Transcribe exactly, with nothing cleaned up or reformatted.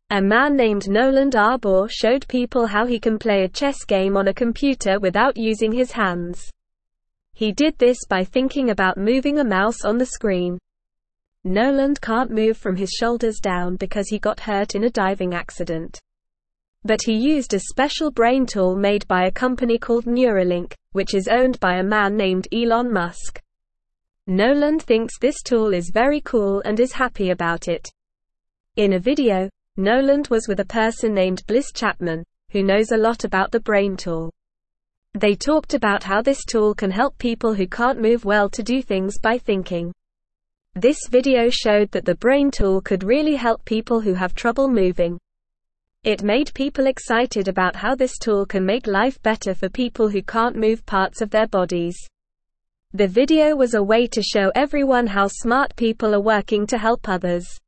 A man named Noland Arbor showed people how he can play a chess game on a computer without using his hands. He did this by thinking about moving a mouse on the screen. Noland can't move from his shoulders down because he got hurt in a diving accident. But he used a special brain tool made by a company called Neuralink, which is owned by a man named Elon Musk. Noland thinks this tool is very cool and is happy about it. In a video, Noland was with a person named Bliss Chapman, who knows a lot about the brain tool. They talked about how this tool can help people who can't move well to do things by thinking. This video showed that the brain tool could really help people who have trouble moving. It made people excited about how this tool can make life better for people who can't move parts of their bodies. The video was a way to show everyone how smart people are working to help others.